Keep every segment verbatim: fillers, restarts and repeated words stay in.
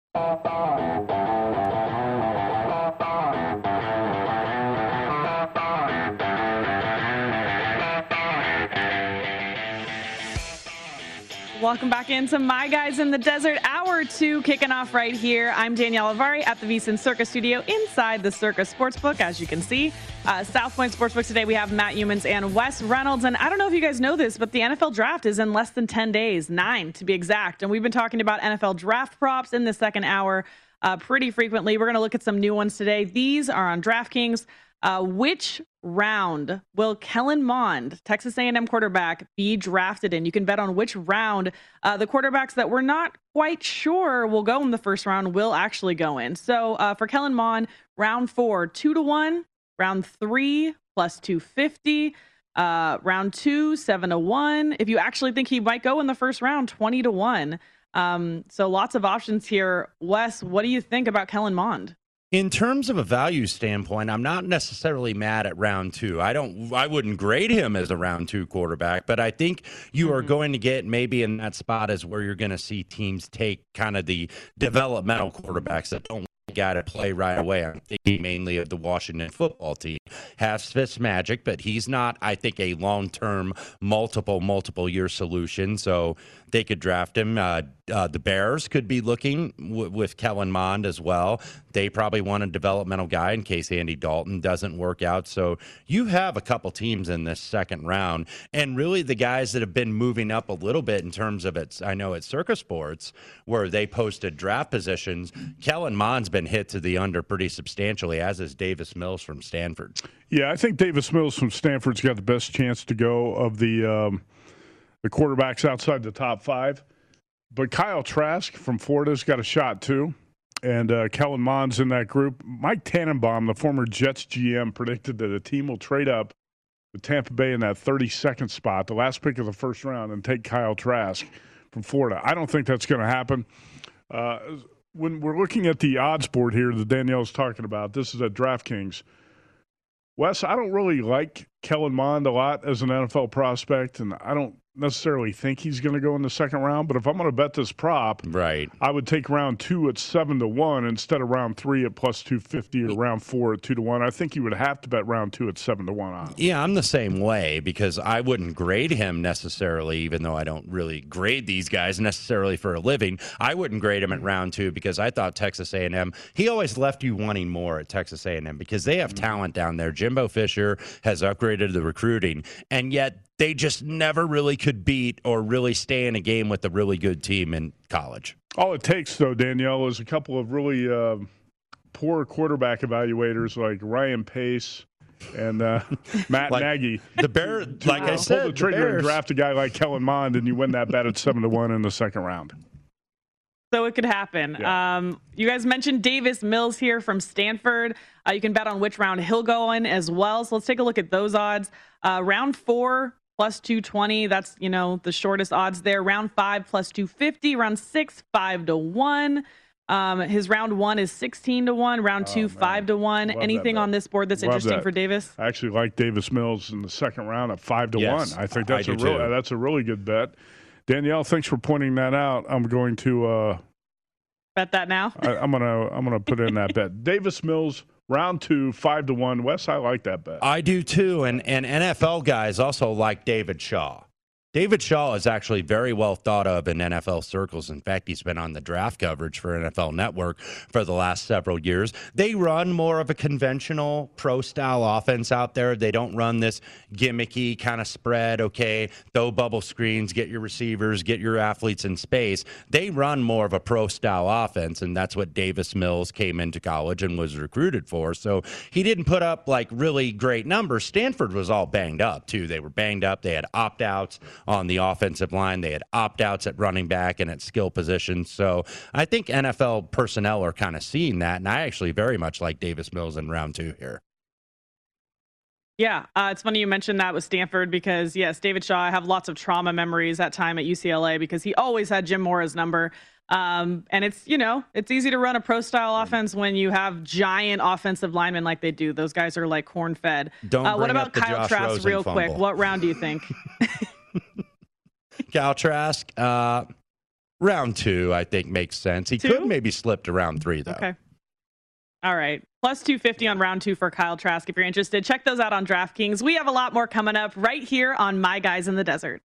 Welcome back into My Guys in the Desert, hour two kicking off right here. I'm Danielle Avari at the VSiN Circus Studio inside the Circus Sportsbook, as you can see. Uh, South Point Sportsbook today, we have Matt Youmans and Wes Reynolds. And I don't know if you guys know this, but the N F L draft is in less than ten days, nine to be exact. And we've been talking about N F L draft props in the second hour uh, pretty frequently. We're going to look at some new ones today. These are on DraftKings. Uh, which round will Kellen Mond, Texas A and M quarterback, be drafted in? You can bet on which round uh, the quarterbacks that we're not quite sure will go in the first round will actually go in. So uh, for Kellen Mond, round four, two to one, round three plus two fifty, uh, round two, seven to one. If you actually think he might go in the first round, twenty to one. Um, so lots of options here. Wes, what do you think about Kellen Mond? In terms of a value standpoint, I'm not necessarily mad at round two. I don't, I wouldn't grade him as a round two quarterback, but I think you mm-hmm. are going to get maybe in that spot is where you're going to see teams take kind of the developmental quarterbacks that don't got to play right away. I'm thinking mainly of the Washington football team. Has Fitzmagic, but he's not, I think, a long-term, multiple, multiple year solution. So they could draft him. Uh, uh, the Bears could be looking w- with Kellen Mond as well. They probably want a developmental guy in case Andy Dalton doesn't work out. So you have a couple teams in this second round. And really the guys that have been moving up a little bit in terms of its, I know at Circus Sports, where they posted draft positions, Kellen Mond's been hit to the under pretty substantially, as is Davis Mills from Stanford. Yeah, I think Davis Mills from Stanford's got the best chance to go of the um, the quarterbacks outside the top five. But Kyle Trask from Florida's got a shot too. And uh, Kellen Mond's in that group. Mike Tannenbaum, the former Jets G M, predicted that a team will trade up with Tampa Bay in that thirty-second spot, the last pick of the first round, and take Kyle Trask from Florida. I don't think that's going to happen. Uh, when we're looking at the odds board here that Danielle's talking about, this is at DraftKings. Wes, I don't really like Kellen Mond a lot as an N F L prospect, and I don't necessarily think he's going to go in the second round. But if I'm going to bet this prop, right, I would take round two at seven to one instead of round three at plus two fifty or round four at two to one. I think you would have to bet round two at seven to one on. Yeah, I'm the same way because I wouldn't grade him necessarily, even though I don't really grade these guys necessarily for a living. I wouldn't grade him at round two because I thought Texas A and M, he always left you wanting more at Texas A and M because they have talent down there. Jimbo Fisher has upgraded the recruiting, and yet they just never really could beat or really stay in a game with a really good team in college. All it takes, though, Danielle, is a couple of really uh, poor quarterback evaluators like Ryan Pace and uh, Matt like Nagy. The Bear, to, like to I said, pull the trigger the and draft a guy like Kellen Mond, and you win that bet at seven to one in the second round. So it could happen. Yeah. Um, you guys mentioned Davis Mills here from Stanford. Uh, you can bet on which round he'll go in as well. So let's take a look at those odds. Uh, round four, plus two twenty. That's, you know, the shortest odds there. Round five, plus two fifty. Round six, five to one. Um, his round one is sixteen to one. Round two, oh, five to one. Love Anything on this board that's Love interesting that. for Davis? I actually like Davis Mills in the second round at five to yes, one. I think that's I a real, that's a really good bet. Danielle, thanks for pointing that out. I'm going to uh, bet that now. I, I'm gonna I'm gonna put in that bet. Davis Mills. Round two, five to one. Wes, I like that bet. I do too, and and N F L guys also like David Shaw. David Shaw is actually very well thought of in N F L circles. In fact, he's been on the draft coverage for N F L Network for the last several years. They run more of a conventional pro-style offense out there. They don't run this gimmicky kind of spread, okay, throw bubble screens, get your receivers, get your athletes in space. They run more of a pro-style offense, and that's what Davis Mills came into college and was recruited for. So he didn't put up, like, really great numbers. Stanford was all banged up, too. They were banged up. They had opt-outs on the offensive line. They had opt-outs at running back and at skill positions. So I think N F L personnel are kind of seeing that, and I actually very much like Davis Mills in round two here. Yeah, uh, it's funny you mentioned that with Stanford because, yes, David Shaw, I have lots of trauma memories that time at U C L A because he always had Jim Mora's number. Um, and it's, you know, it's easy to run a pro-style offense when you have giant offensive linemen like they do. Those guys are like corn-fed. Don't uh, bring what about up the Kyle Josh Trask Rosen real fumble. quick? What round do you think? Kyle Trask, uh, Round two, I think, makes sense. He Two? could maybe slip to round three, though. Okay. All right. Plus two fifty on round two for Kyle Trask. If you're interested, check those out on DraftKings. We have a lot more coming up right here on My Guys in the Desert.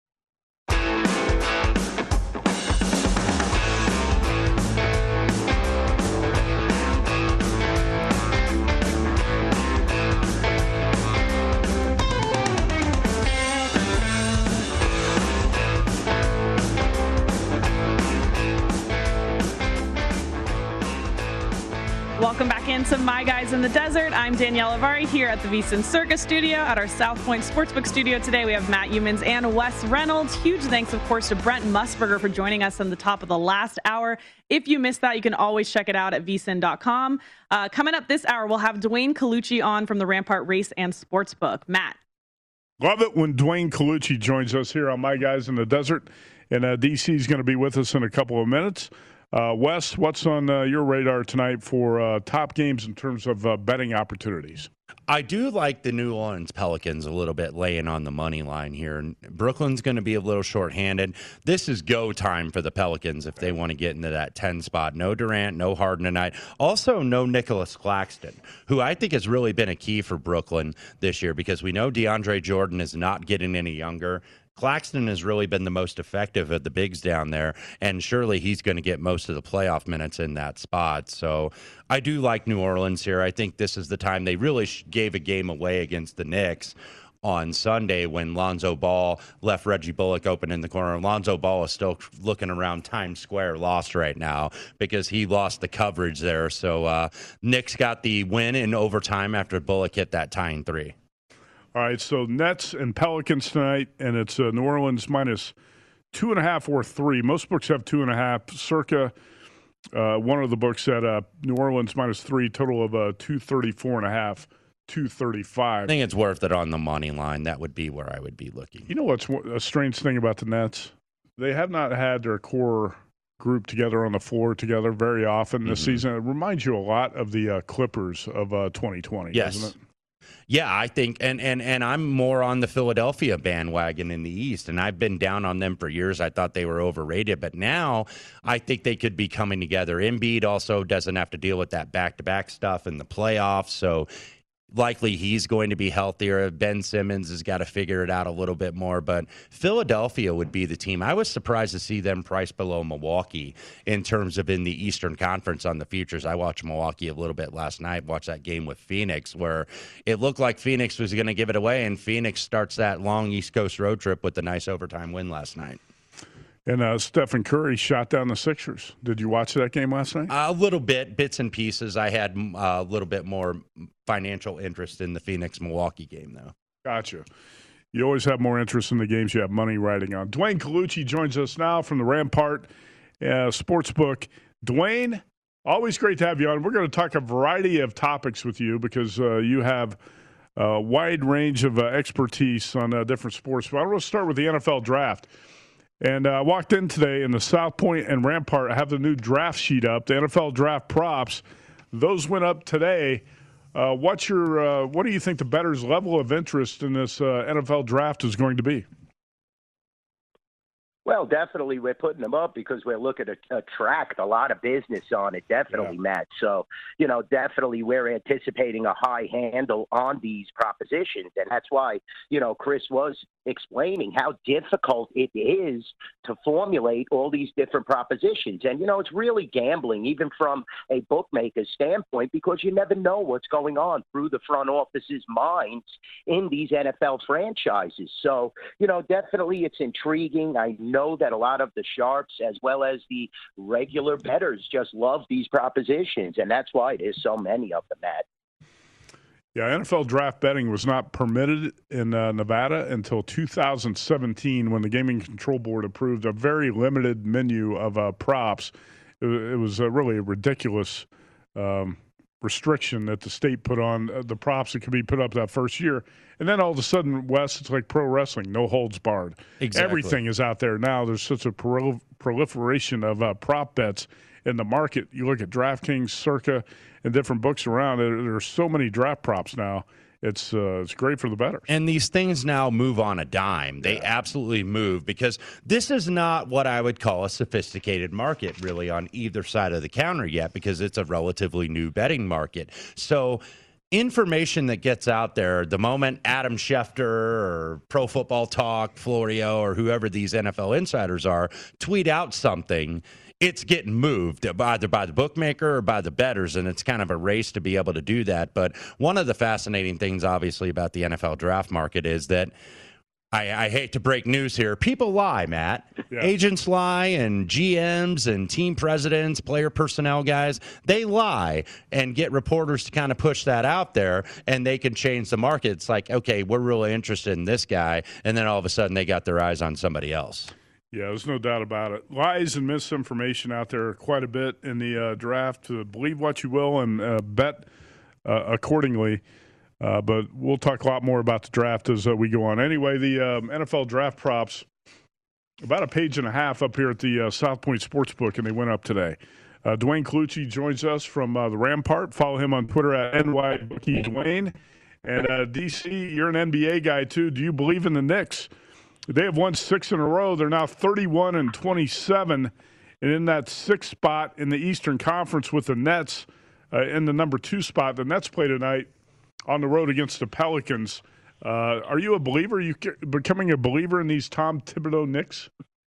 Welcome back into My Guys in the Desert. I'm Danielle Avari here at the VSiN Circus Studio at our South Point Sportsbook studio today. We have Matt Youmans and Wes Reynolds. Huge thanks, of course, to Brent Musburger for joining us on the top of the last hour. If you missed that, you can always check it out at V S I N dot com. Uh, coming up this hour, we'll have Dwayne Colucci on from the Rampart Race and Sportsbook. Matt. Love it when Dwayne Colucci joins us here on My Guys in the Desert. And uh, D C is going to be with us in a couple of minutes. Uh, Wes, what's on uh, your radar tonight for uh, top games in terms of uh, betting opportunities? I do like the New Orleans Pelicans a little bit laying on the money line here. Brooklyn's going to be a little shorthanded. This is go time for the Pelicans if they want to get into that ten spot. No Durant, no Harden tonight. Also, no Nicholas Claxton, who I think has really been a key for Brooklyn this year because we know DeAndre Jordan is not getting any younger. Claxton has really been the most effective of the bigs down there, and surely he's going to get most of the playoff minutes in that spot. So I do like New Orleans here. I think this is the time they really gave a game away against the Knicks on Sunday when Lonzo Ball left Reggie Bullock open in the corner. Lonzo Ball is still looking around Times Square lost right now because he lost the coverage there. So uh, Knicks got the win in overtime after Bullock hit that tying three. All right, so Nets and Pelicans tonight, and it's uh, New Orleans minus two and a half or three. Most books have two and a half. Circa, uh, one of the books at uh, New Orleans minus three, total of uh, two thirty-four and a half, two thirty-five. I think it's worth it on the money line. That would be where I would be looking. You know what's a strange thing about the Nets? They have not had their core group together on the floor together very often this mm-hmm. season. It reminds you a lot of the uh, Clippers of uh, twenty twenty, yes. doesn't it? Yeah, I think, and, and and I'm more on the Philadelphia bandwagon in the East, and I've been down on them for years. I thought they were overrated, but now I think they could be coming together. Embiid also doesn't have to deal with that back-to-back stuff in the playoffs, so likely he's going to be healthier. Ben Simmons has got to figure it out a little bit more, but Philadelphia would be the team. I was surprised to see them priced below Milwaukee in terms of in the Eastern Conference on the futures. I watched Milwaukee a little bit last night, watched that game with Phoenix where it looked like Phoenix was going to give it away, and Phoenix starts that long East Coast road trip with a nice overtime win last night. And uh, Stephen Curry shot down the Sixers. Did you watch that game last night? A little bit, bits and pieces. I had uh, a little bit more financial interest in the Phoenix-Milwaukee game, though. Gotcha. You always have more interest in the games you have money riding on. Dwayne Colucci joins us now from the Rampart uh, Sportsbook. Dwayne, always great to have you on. We're going to talk a variety of topics with you because uh, you have a wide range of uh, expertise on uh, different sports. But I want to start with the N F L draft. And I uh, walked in today in the South Point and Rampart. I have the new draft sheet up, the N F L draft props. Those went up today. Uh, what's your, uh, what do you think the bettors' level of interest in this uh, N F L draft is going to be? Well, definitely we're putting them up because we're looking to attract a lot of business on it, definitely, yeah. Matt. So, you know, definitely we're anticipating a high handle on these propositions. And that's why, you know, Chris was explaining how difficult it is to formulate all these different propositions. And, you know, it's really gambling, even from a bookmaker's standpoint, because you never know what's going on through the front office's minds in these N F L franchises. So, you know, definitely it's intriguing. I know that a lot of the sharps as well as the regular bettors just love these propositions, and that's why there's so many of them, Matt. Yeah, N F L draft betting was not permitted in uh, Nevada until two thousand seventeen when the Gaming Control Board approved a very limited menu of uh, props. It, it was uh, really a ridiculous um, restriction that the state put on uh, the props that could be put up that first year. And then all of a sudden, Wes, it's like pro wrestling, no holds barred. Exactly. Everything is out there now. There's such a prol- proliferation of uh, prop bets in the market. You look at DraftKings, Circa, and different books around. There, there are so many draft props now. it's uh, it's great for the bettors. And these things now move on a dime. They Yeah. absolutely move because this is not what I would call a sophisticated market really on either side of the counter yet, because it's a relatively new betting market. So information that gets out there, the moment Adam Schefter or Pro Football Talk, Florio, or whoever these N F L insiders are, tweet out something, it's getting moved either by the bookmaker or by the bettors, and it's kind of a race to be able to do that. But one of the fascinating things, obviously, about the N F L draft market is that I, I hate to break news here. People lie, Matt. Yeah. Agents lie, and G Ms and team presidents, player personnel guys, they lie and get reporters to kind of push that out there, and they can change the market. It's like, okay, we're really interested in this guy, and then all of a sudden they got their eyes on somebody else. Yeah, there's no doubt about it. Lies and misinformation out there quite a bit in the uh, draft. Uh, believe what you will and uh, bet uh, accordingly. Uh, but we'll talk a lot more about the draft as uh, we go on. Anyway, the um, N F L draft props, about a page and a half up here at the uh, South Point Sportsbook, and they went up today. Uh, Dwayne Colucci joins us from uh, the Rampart. Follow him on Twitter at N Y Bookie Dwayne. And uh, D C, you're an N B A guy too. Do you believe in the Knicks? They have won six in a row. They're now thirty-one and twenty-seven, and in that sixth spot in the Eastern Conference with the Nets uh, in the number two spot. The Nets play tonight on the road against the Pelicans. Uh, are you a believer? Are you becoming a believer in these Tom Thibodeau Knicks?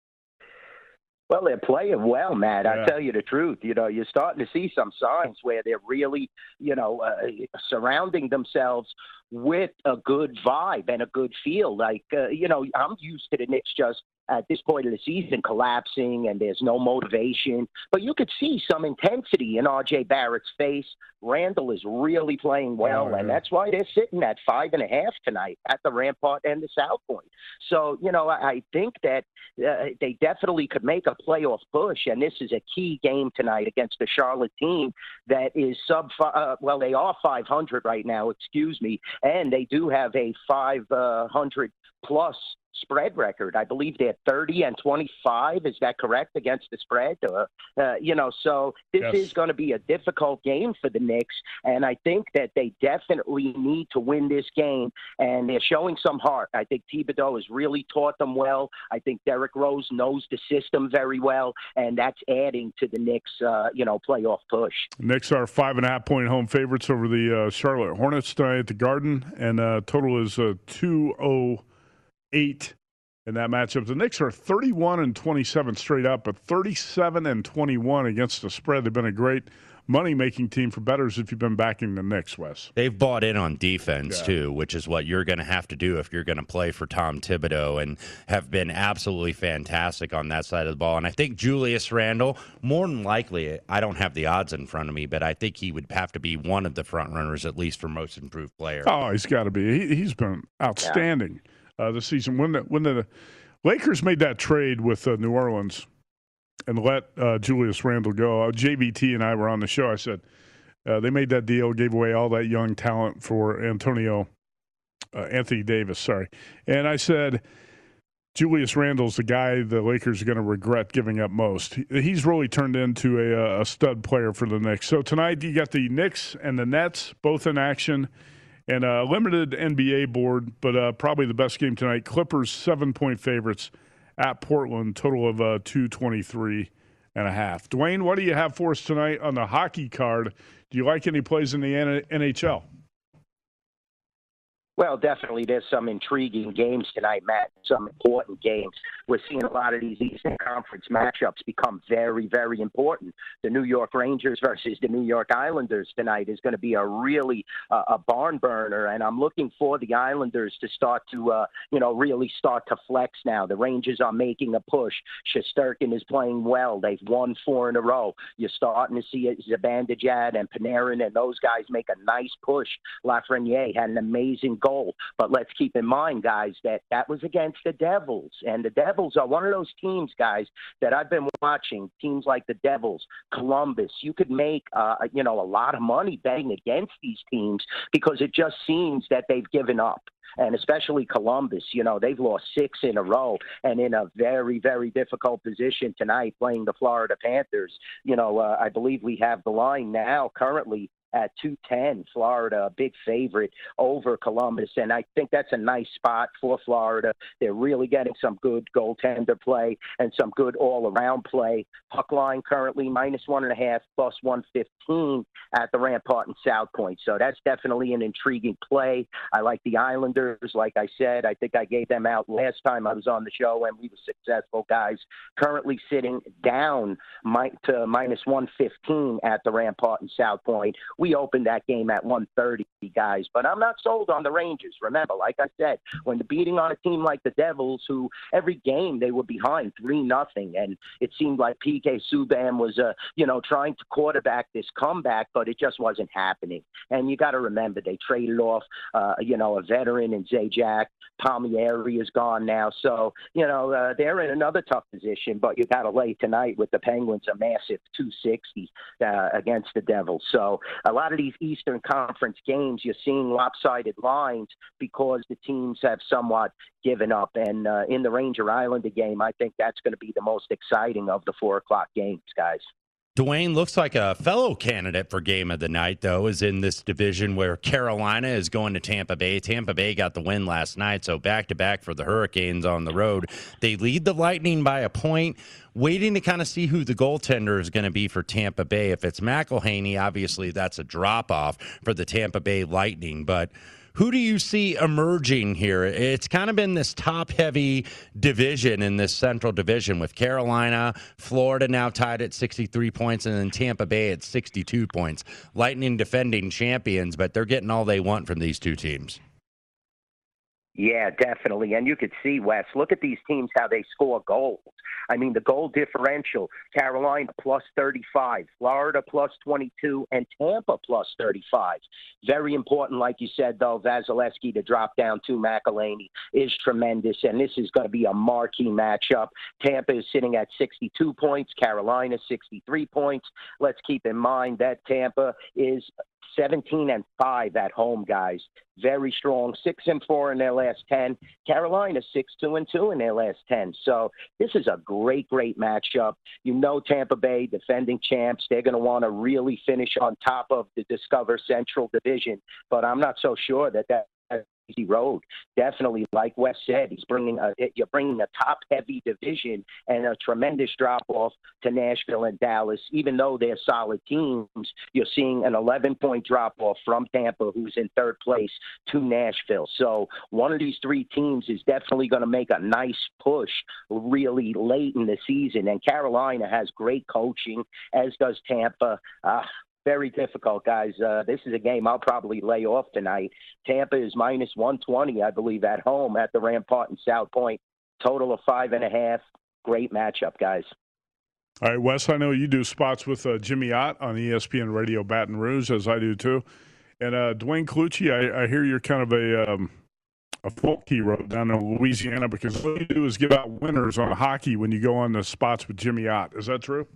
Well, they're playing well, Matt. Yeah. I'll tell you the truth. You know, you're starting to see some signs where they're really, you know, uh, surrounding themselves with a good vibe and a good feel. Like, uh, you know, I'm used to the Knicks just at this point of the season collapsing and there's no motivation. But you could see some intensity in R J Barrett's face. Randall is really playing well, Oh, yeah. and that's why they're sitting at five and a half tonight at the Rampart and the South Point. So, you know, I think that uh, they definitely could make a playoff push, and this is a key game tonight against the Charlotte team that is sub, uh, well, they are five hundred right now, excuse me, and they do have a five hundred plus spread record. I believe they're thirty and twenty-five. Is that correct against the spread? Uh, uh, you know, so this Yes. is going to be a difficult game for the Knicks, and I think that they definitely need to win this game, and they're showing some heart. I think Thibodeau has really taught them well. I think Derrick Rose knows the system very well, and that's adding to the Knicks, uh, you know, playoff push. Knicks are five and a half point home favorites over the uh, Charlotte Hornets tonight at the Garden, and uh, total is uh, two oh eight in that matchup. The Knicks are thirty-one and twenty-seven straight up, but thirty-seven and twenty-one against the spread. They've been a great money-making team for bettors if you've been backing the Knicks, Wes. They've bought in on defense, Yeah. too, which is what you're going to have to do if you're going to play for Tom Thibodeau, and have been absolutely fantastic on that side of the ball. And I think Julius Randle, more than likely, I don't have the odds in front of me, but I think he would have to be one of the front runners, at least for most improved player. Oh, he's got to be. He, he's been outstanding uh, this season. When the, when the Lakers made that trade with uh, New Orleans and let uh, Julius Randle go, uh, J V T and I were on the show. I said uh, they made that deal, gave away all that young talent for Antonio, uh, Anthony Davis, sorry. And I said, Julius Randle's the guy the Lakers are going to regret giving up most. He, he's really turned into a, a stud player for the Knicks. So tonight you got the Knicks and the Nets both in action. And a limited N B A board, but uh, probably the best game tonight. Clippers seven-point favorites at Portland, total of uh, two twenty-three and a half. Dwayne, what do you have for us tonight on the hockey card? Do you like any plays in the N H L? Well, definitely there's some intriguing games tonight, Matt, some important games. We're seeing a lot of these Eastern Conference matchups become very, very important. The New York Rangers versus the New York Islanders tonight is going to be a really uh, a barn burner, and I'm looking for the Islanders to start to, uh, you know, really start to flex now. The Rangers are making a push. Shesterkin is playing well. They've won four in a row. You're starting to see Zibanejad and Panarin and those guys make a nice push. Lafreniere had an amazing goal. But let's keep in mind, guys, that that was against the Devils. And the Devils are one of those teams, guys, that I've been watching, teams like the Devils, Columbus. You could make, uh, you know, a lot of money betting against these teams because it just seems that they've given up. And especially Columbus, you know, they've lost six in a row and in a very, very difficult position tonight playing the Florida Panthers. You know, uh, I believe we have the line now currently at two ten. Florida, a big favorite over Columbus. And I think that's a nice spot for Florida. They're really getting some good goaltender play and some good all-around play. Puck line currently minus one and a half, plus one fifteen at the Rampart and South Point. So that's definitely an intriguing play. I like the Islanders. Like I said, I think I gave them out last time I was on the show, and we were successful, guys. Currently sitting down to minus one fifteen at the Rampart and South Point. We opened that game at one thirty, guys, but I'm not sold on the Rangers. Remember, like I said, when the beating on a team like the Devils, who every game they were behind three nothing, and it seemed like P K Subban was, uh, you know, trying to quarterback this comeback, but it just wasn't happening. And you got to remember, they traded off, uh, you know, a veteran in Zajac. Palmieri is gone now, so you know uh, they're in another tough position. But you got to lay tonight with the Penguins a massive two sixty uh, against the Devils. So a lot of these Eastern Conference games, you're seeing lopsided lines because the teams have somewhat given up. And uh, in the Ranger Islander game, I think that's going to be the most exciting of the four o'clock games, guys. Dwayne, looks like a fellow candidate for game of the night, though, is in this division where Carolina is going to Tampa Bay. Tampa Bay got the win last night, so back-to-back for the Hurricanes on the road. They lead the Lightning by a point, waiting to kind of see who the goaltender is going to be for Tampa Bay. If it's McElhaney, obviously that's a drop-off for the Tampa Bay Lightning, but who do you see emerging here? It's kind of been this top-heavy division in this Central Division with Carolina, Florida now tied at sixty-three points, and then Tampa Bay at sixty-two points. Lightning defending champions, but they're getting all they want from these two teams. Yeah, definitely. And you could see, Wes, look at these teams, how they score goals. I mean, the goal differential, Carolina plus thirty-five, Florida plus twenty-two, and Tampa plus thirty-five. Very important, like you said, though, Vasilevsky to drop down to McElhaney is tremendous, and this is going to be a marquee matchup. Tampa is sitting at sixty-two points, Carolina sixty-three points. Let's keep in mind that Tampa is seventeen and five at home, guys. Very strong. six and four in their last ten. Carolina six two and two in their last ten. So this is a great, great matchup. You know, Tampa Bay, defending champs, they're going to want to really finish on top of the Discover Central Division. But I'm not so sure that that easy road. Definitely, like Wes said, he's bringing a, you're bringing a top-heavy division and a tremendous drop-off to Nashville and Dallas. Even though they're solid teams, you're seeing an eleven-point drop-off from Tampa, who's in third place, to Nashville. So one of these three teams is definitely going to make a nice push really late in the season. And Carolina has great coaching, as does Tampa. Uh, Very difficult, guys. Uh, this is a game I'll probably lay off tonight. Tampa is minus one twenty, I believe, at home at the Rampart and South Point. Total of five and a half. Great matchup, guys. All right, Wes, I know you do spots with uh, Jimmy Ott on E S P N Radio Baton Rouge, as I do too. And uh, Dwayne Colucci, I, I hear you're kind of a um, a folk hero down in Louisiana, because what you do is give out winners on hockey when you go on the spots with Jimmy Ott. Is that true?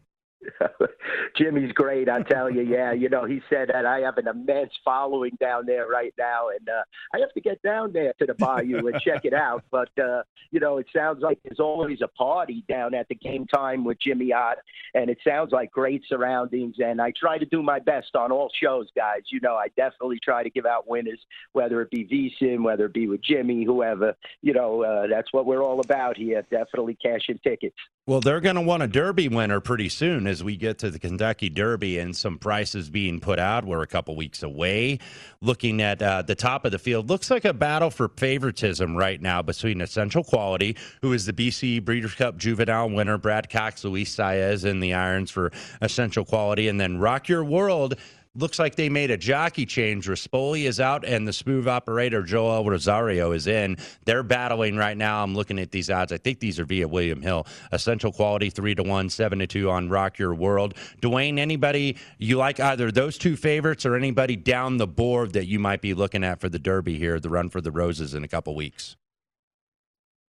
Jimmy's great, I tell you. Yeah, you know, he said that I have an immense following down there right now, and uh, I have to get down there to the Bayou and check it out. But, uh, you know, it sounds like there's always a party down at the Game Time with Jimmy Ott, and it sounds like great surroundings. And I try to do my best on all shows, guys. You know, I definitely try to give out winners, whether it be VSiN, whether it be with Jimmy, whoever. You know, uh, that's what we're all about here, definitely cashing tickets. Well, they're going to want a Derby winner pretty soon as we get to the Kentucky Derby, and some prices being put out. We're a couple weeks away. Looking at uh, the top of the field, looks like a battle for favoritism right now between Essential Quality, who is the B C Breeders' Cup Juvenile winner, Brad Cox, Luis Saez in the irons for Essential Quality, and then Rock Your World. Looks like they made a jockey change. Rispoli is out, and the smooth operator, Joel Rosario, is in. They're battling right now. I'm looking at these odds. I think these are via William Hill. Essential Quality, three to one, seven to two on Rock Your World. Dwayne, anybody you like, either those two favorites or anybody down the board that you might be looking at for the Derby here, the Run for the Roses in a couple weeks?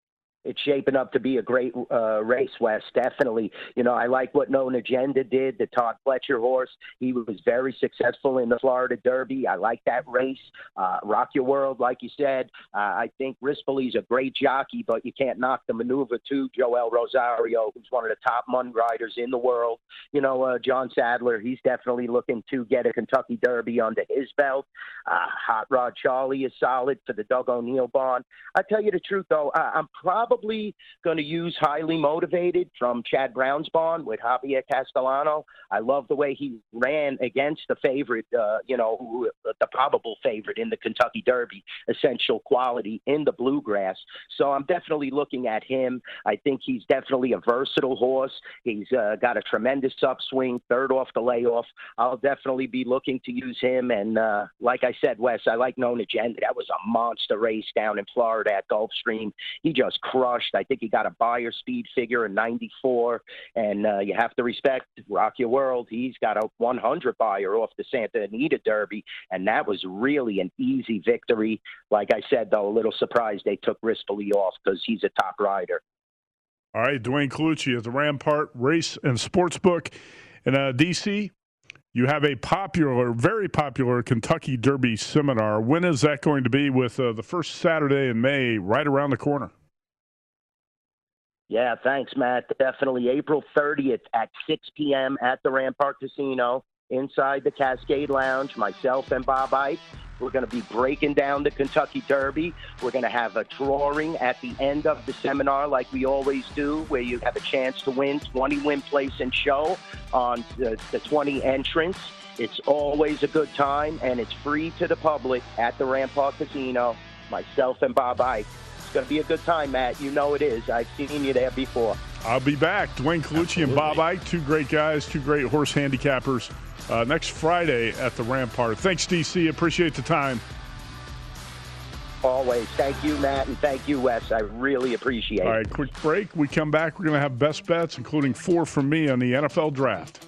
it's shaping up to be a great uh, race, Wes. Definitely. You know, I like what Known Agenda did, the Todd Pletcher horse. He was very successful in the Florida Derby. I like that race. Uh, Rock Your World, like you said. Uh, I think Rispoli's a great jockey, but you can't knock the maneuver too. Joel Rosario, who's one of the top Mun riders in the world. You know, uh, John Sadler, he's definitely looking to get a Kentucky Derby under his belt. Uh, Hot Rod Charlie is solid for the Doug O'Neill barn. I tell you the truth, though, uh, I'm probably going to use Highly Motivated from Chad Brown's barn with Javier Castellano. I love the way he ran against the favorite, uh, you know, who, the probable favorite in the Kentucky Derby, Essential Quality in the Bluegrass. So I'm definitely looking at him. I think he's definitely a versatile horse. He's uh, got a tremendous upswing, third off the layoff. I'll definitely be looking to use him. And uh, like I said, Wes, I like Known Agenda. That was a monster race down in Florida at Gulfstream. He just crushed. I think he got a buyer speed figure in ninety-four, and uh, you have to respect Rock Your World. He's got a one hundred buyer off the Santa Anita Derby, and that was really an easy victory. Like I said, though, a little surprised they took Rispoli off because he's a top rider. All right, Dwayne Colucci at the Rampart Race and Sportsbook in uh, D C. You have a popular, very popular Kentucky Derby seminar. When is that going to be with uh, the first Saturday in May right around the corner? Yeah, thanks, Matt. Definitely April thirtieth at six p.m. at the Rampart Casino inside the Cascade Lounge. Myself and Bob Ike. We're going to be breaking down the Kentucky Derby. We're going to have a drawing at the end of the seminar like we always do, where you have a chance to win twenty win, place, and show on the, the twenty entrants. It's always a good time, and it's free to the public at the Rampart Casino. Myself and Bob Ike. It's going to be a good time, Matt. You know it is. I've seen you there before. I'll be back. Dwayne Colucci and Bob Ike, two great guys, two great horse handicappers, uh, next Friday at the Rampart. Thanks, D C. Appreciate the time. Always. Thank you, Matt, and thank you, Wes. I really appreciate it. All right, quick break. We come back. We're going to have best bets, including four from me on the N F L Draft.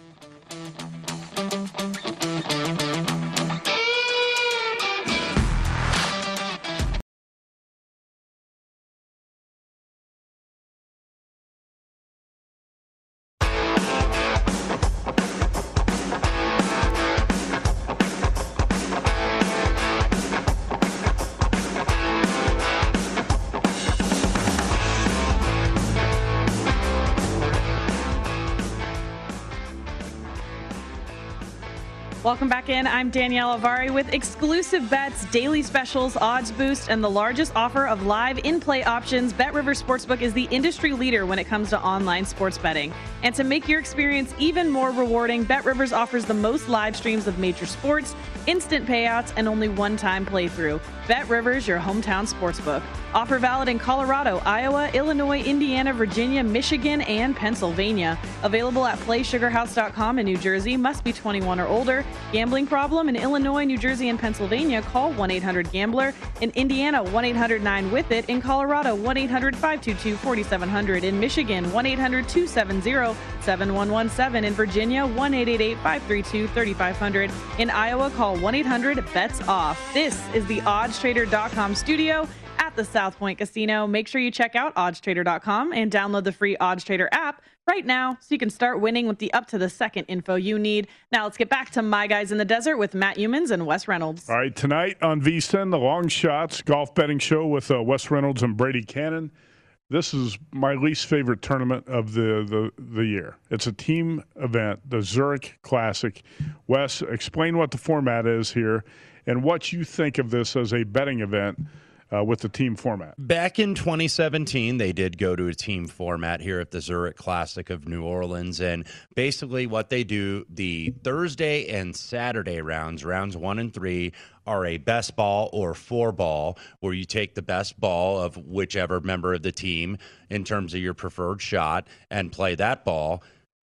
Welcome back in. I'm Danielle Avari with exclusive bets, daily specials, odds boost, and the largest offer of live in-play options. BetRivers Sportsbook is the industry leader when it comes to online sports betting. And to make your experience even more rewarding, BetRivers offers the most live streams of major sports, instant payouts, and only one-time playthrough. BetRivers, your hometown sportsbook. Offer valid in Colorado, Iowa, Illinois, Indiana, Virginia, Michigan, and Pennsylvania. Available at play sugar house dot com in New Jersey. Must be twenty-one or older. Gambling problem in Illinois, New Jersey, and Pennsylvania? Call one eight hundred gambler. In Indiana, one eight hundred nine with it. In Colorado, one eight hundred five two two four seven zero zero. In Michigan, one eight hundred two seven zero seven one one seven. In Virginia, one eight eight eight five three two three five zero zero. In Iowa, call one eight hundred bets off. This is the odds trader dot com studio at the South Point Casino. Make sure you check out odds trader dot com and download the free OddsTrader app right now so you can start winning with the up-to-the-second info you need. Now let's get back to My Guys in the Desert with Matt Youmans and Wes Reynolds. All right, tonight on VSiN, the Long Shots golf betting show with uh, Wes Reynolds and Brady Cannon. This is my least favorite tournament of the, the, the year. It's a team event, the Zurich Classic. Wes, explain what the format is here and what you think of this as a betting event Uh, with the team format. Back in twenty seventeen, they did go to a team format here at the Zurich Classic of New Orleans. And basically what they do, the Thursday and Saturday rounds, rounds one and three, are a best ball or four ball, where you take the best ball of whichever member of the team in terms of your preferred shot and play that ball.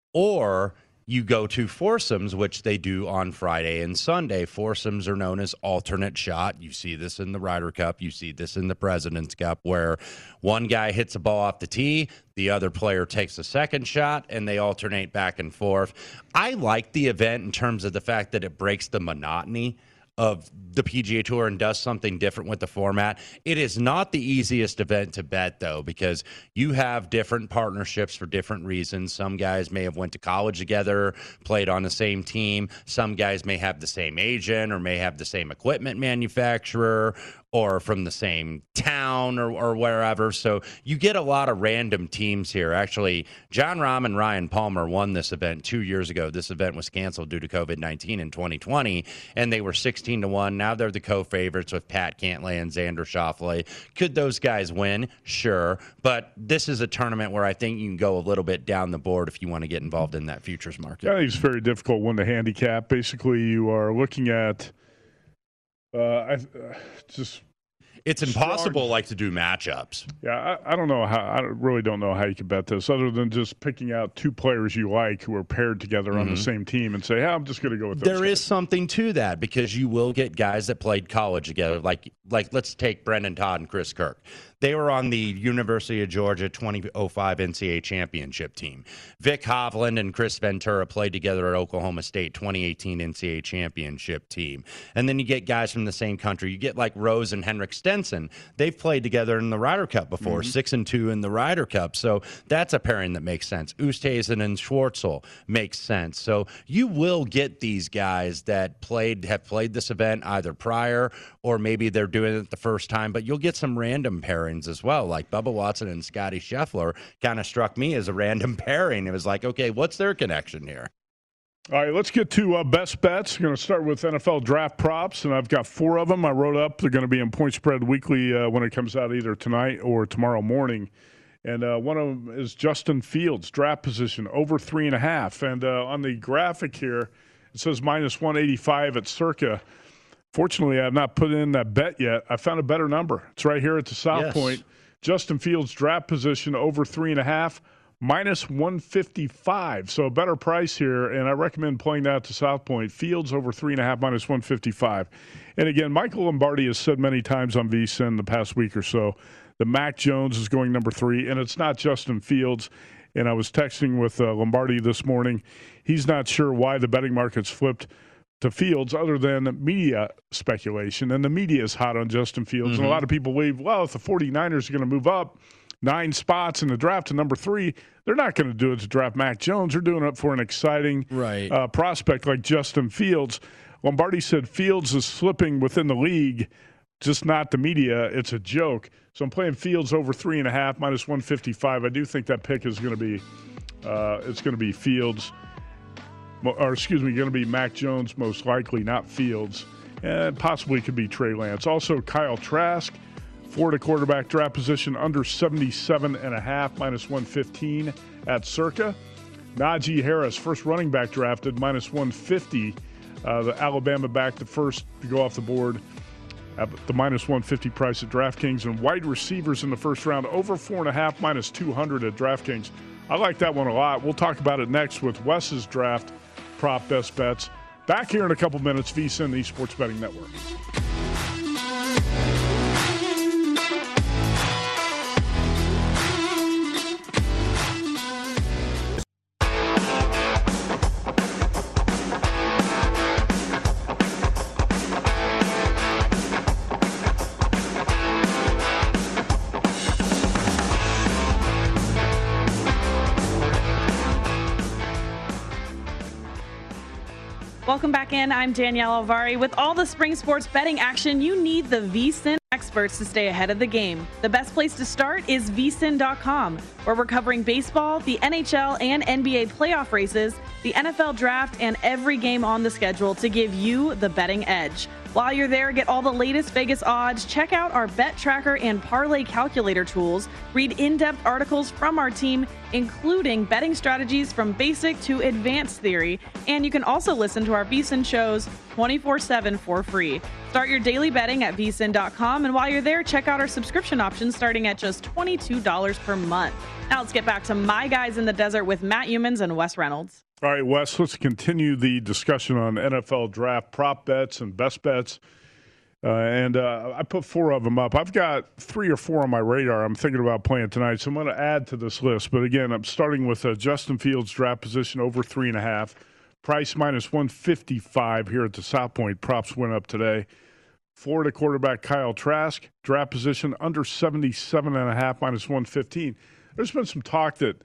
Or you go to foursomes, which they do on Friday and Sunday. Foursomes are known as alternate shot. You see this in the Ryder Cup. You see this in the President's Cup, where one guy hits a ball off the tee, the other player takes a second shot, and they alternate back and forth. I like the event in terms of the fact that it breaks the monotony of the P G A Tour and does something different with the format. It is not the easiest event to bet, though, because you have different partnerships for different reasons. Some guys may have went to college together, played on the same team. Some guys may have the same agent or may have the same equipment manufacturer or from the same town or, or wherever. So you get a lot of random teams here. Actually, Jon Rahm and Ryan Palmer won this event two years ago. This event was canceled due to COVID nineteen in twenty twenty, and they were sixteen to one. Now they're the co-favorites with Pat Cantlay and Xander Schauffele. Could those guys win? Sure. But this is a tournament where I think you can go a little bit down the board if you want to get involved in that futures market. I think it's a very difficult one to handicap. Basically, you are looking at uh, I, uh, just It's impossible, strong. like, to do matchups. Yeah, I, I don't know how. I really don't know how you could bet this, other than just picking out two players you like who are paired together mm-hmm. on the same team and say, "Hey, I'm just going to go with." Those There guys. is something to that because you will get guys that played college together. Like, like let's take Brendan Todd and Chris Kirk. They were on the University of Georgia twenty oh five N C double A championship team. Vic Hovland and Chris Ventura played together at Oklahoma State twenty eighteen N C double A championship team. And then you get guys from the same country. You get like Rose and Henrik Stenson. They've played together in the Ryder Cup before, mm-hmm. six and two in the Ryder Cup. So that's a pairing that makes sense. Oosthuizen and Schwartzel makes sense. So you will get these guys that played have played this event either prior or maybe they're doing it the first time. But you'll get some random pairings as well, like Bubba Watson and Scotty Scheffler kind of struck me as a random pairing. It was like, okay, what's their connection here? All right, let's get to uh, best bets. We're going to start with N F L draft props, and I've got four of them I wrote up. They're going to be in Point Spread Weekly uh, when it comes out either tonight or tomorrow morning. And uh, one of them is Justin Fields, draft position, over three and a half. And uh, on the graphic here, it says minus one eighty-five at Circa. Fortunately, I have not put in that bet yet. I found a better number. It's right here at the South yes. Point. Justin Fields draft position over three and a half, minus one fifty-five. So a better price here, and I recommend playing that to South Point. Fields over three and a half, minus one fifty-five. And again, Michael Lombardi has said many times on VSiN the past week or so that Mac Jones is going number three, and it's not Justin Fields. And I was texting with uh, Lombardi this morning. He's not sure why the betting market's flipped to Fields other than media speculation. And the media is hot on Justin Fields. Mm-hmm. And a lot of people believe, well, if the 49ers are going to move up nine spots in the draft to number three, they're not going to do it to draft Mac Jones. They're doing it for an exciting right. uh, prospect like Justin Fields. Lombardi said Fields is slipping within the league, just not the media. It's a joke. So I'm playing Fields over three and a half, minus one fifty-five. I do think that pick is going to be, uh, it's going to be Fields. Or excuse me, going to be Mac Jones most likely, not Fields, and possibly could be Trey Lance. Also, Kyle Trask, Florida quarterback draft position under seventy-seven and a half, minus one fifteen at Circa. Najee Harris, first running back drafted, minus one fifty. Uh, the Alabama back, the first to go off the board at the minus one fifty price at DraftKings. And wide receivers in the first round, over four and a half, minus two hundred at DraftKings. I like that one a lot. We'll talk about it next with Wes's draft prop best bets. Back here in a couple minutes, VSiN, the Sports Betting Network. Welcome back in. I'm Danielle Alvari. With all the spring sports betting action, you need the VSiN experts to stay ahead of the game. The best place to start is V S I N dot com, where we're covering baseball, the N H L and N B A playoff races, the N F L draft, and every game on the schedule to give you the betting edge. While you're there, get all the latest Vegas odds, check out our bet tracker and parlay calculator tools, read in-depth articles from our team, including betting strategies from basic to advanced theory, and you can also listen to our V S I N shows twenty-four seven for free. Start your daily betting at V S I N dot com, and while you're there, check out our subscription options starting at just twenty-two dollars per month. Now let's get back to My Guys in the Desert with Matt Youmans and Wes Reynolds. All right, Wes, let's continue the discussion on N F L draft prop bets and best bets. Uh, and uh, I put four of them up. I've got three or four on my radar I'm thinking about playing tonight, so I'm going to add to this list. But again, I'm starting with uh, Justin Fields draft position over three and a half, Price minus one fifty-five here at the South Point. Props went up today. Florida quarterback Kyle Trask, draft position under seventy-seven and a half, minus one fifteen. There's been some talk that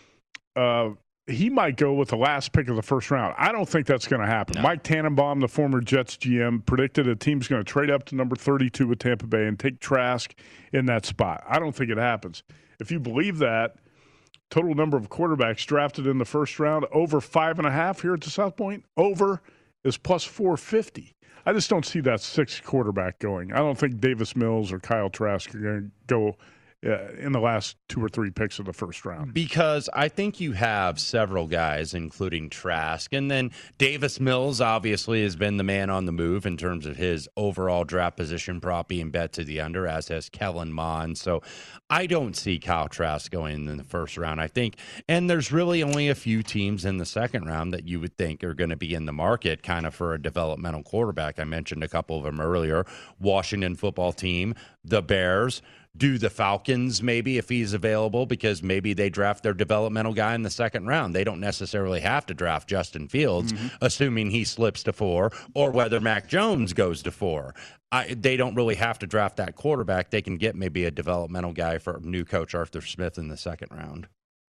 uh, he might go with the last pick of the first round. I don't think that's going to happen. No. Mike Tannenbaum, the former Jets G M, predicted a team's going to trade up to number thirty-two with Tampa Bay and take Trask in that spot. I don't think it happens. If you believe that, total number of quarterbacks drafted in the first round, over five and a half here at the South Point. Over is plus four fifty. I just don't see that sixth quarterback going. I don't think Davis Mills or Kyle Trask are going to go uh, in the last two or three picks of the first round. Because I think you have several guys, including Trask. And then Davis Mills obviously has been the man on the move in terms of his overall draft position prop being bet to the under, as has Kellen Mond. So I don't see Kyle Trask going in the first round, I think. And there's really only a few teams in the second round that you would think are going to be in the market kind of for a developmental quarterback. I mentioned a couple of them earlier. Washington football team, the Bears. Do the Falcons maybe if he's available, because maybe they draft their developmental guy in the second round. They don't necessarily have to draft Justin Fields, mm-hmm. assuming he slips to four, or whether Mac Jones goes to four. I, they don't really have to draft that quarterback. They can get maybe a developmental guy for new coach Arthur Smith in the second round.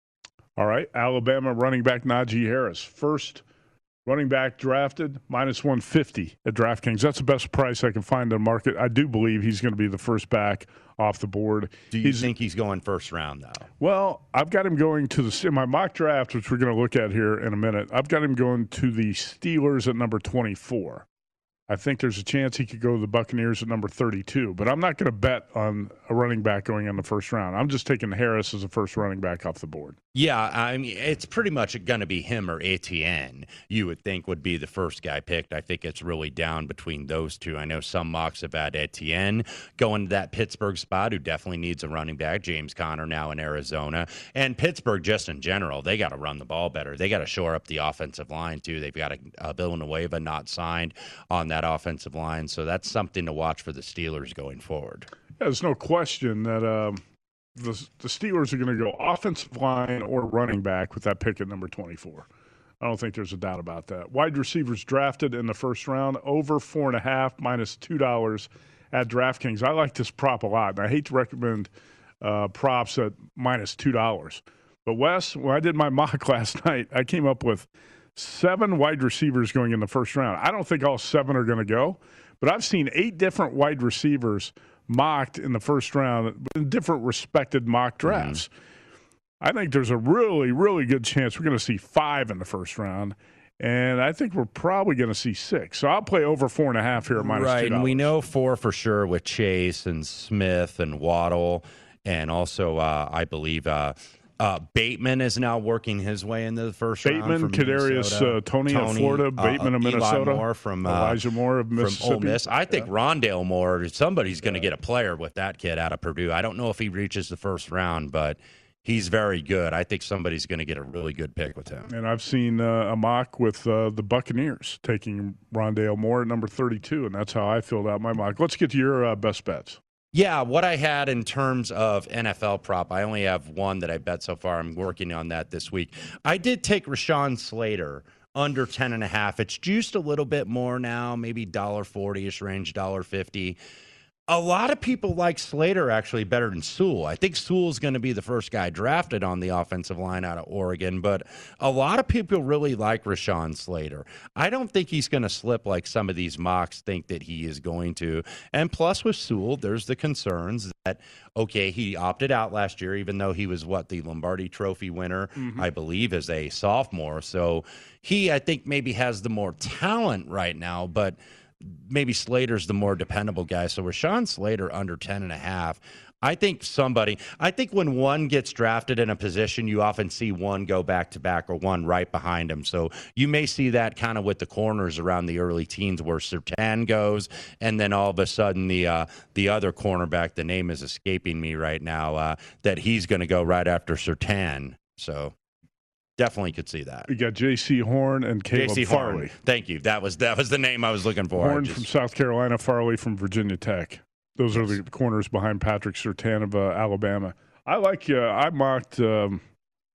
All right, Alabama running back Najee Harris, first running back drafted, minus one fifty at DraftKings. That's the best price I can find in the market. I do believe he's going to be the first back off the board. Do you he's, think he's going first round, though? Well, I've got him going to the – in my mock draft, which we're going to look at here in a minute, I've got him going to the Steelers at number twenty-four. I think there's a chance he could go to the Buccaneers at number thirty-two, but I'm not going to bet on a running back going in the first round. I'm just taking Harris as a first running back off the board. Yeah, I mean, it's pretty much going to be him or Etienne, you would think would be the first guy picked. I think it's really down between those two. I know some mocks have had Etienne going to that Pittsburgh spot, who definitely needs a running back. James Conner now in Arizona. And Pittsburgh, just in general, they got to run the ball better. They got to shore up the offensive line, too. They've got a, a Villanueva not signed on that offensive line, so that's something to watch for the Steelers going forward. Yeah, there's no question that um, the, the Steelers are going to go offensive line or running back with that pick at number twenty-four. I don't think there's a doubt about that. Wide receivers drafted in the first round, over four and a half, minus two dollars at DraftKings. I like this prop a lot, and I hate to recommend uh, props at minus two dollars. But Wes, when I did my mock last night, I came up with seven wide receivers going in the first round. I don't think all seven are going to go, but I've seen eight different wide receivers mocked in the first round in different respected mock drafts. Mm-hmm. I think there's a really, really good chance we're going to see five in the first round, and I think we're probably going to see six. So I'll play over four and a half here at minus right, two dollars. And we know four for sure with Chase and Smith and Waddle, and also uh, I believe uh, – Uh, Bateman is now working his way into the first Bateman, round. Bateman, Kadarius uh, Toney of Florida, Bateman uh, of Minnesota, Eli Moore from uh, Elijah Moore of Mississippi. From Ole Miss. I think yeah. Rondale Moore, somebody's going to yeah. get a player with that kid out of Purdue. I don't know if he reaches the first round, but he's very good. I think somebody's going to get a really good pick with him. And I've seen uh, a mock with uh, the Buccaneers taking Rondale Moore at number thirty-two, and that's how I filled out my mock. Let's get to your uh, best bets. Yeah, what I had in terms of N F L prop, I only have one that I bet so far. I'm working on that this week. I did take Rashawn Slater under ten and a half. It's juiced a little bit more now, maybe one dollar forty-ish range, one dollar fifty. A lot of people like Slater actually better than Sewell. I think Sewell's going to be the first guy drafted on the offensive line out of Oregon, but a lot of people really like Rashawn Slater. I don't think he's going to slip like some of these mocks think that he is going to. And plus with Sewell, there's the concerns that, okay, he opted out last year, even though he was, what, the Lombardi Trophy winner, mm-hmm. I believe, as a sophomore. So he, I think, maybe has the more talent right now, but maybe Slater's the more dependable guy. So Rashawn Slater under ten and a half. I think somebody, I think when one gets drafted in a position, you often see one go back to back or one right behind him. So you may see that kind of with the corners around the early teens where Surtain goes, and then all of a sudden the uh, the other cornerback, the name is escaping me right now, uh, that he's going to go right after Surtain. So definitely could see that. We got J C Horn and Caleb J C Farley. Horn. Thank you. That was that was the name I was looking for. Horn just... from South Carolina, Farley from Virginia Tech. Those yes. are the corners behind Patrick Surtain of uh, Alabama. I like. Uh, I mocked um,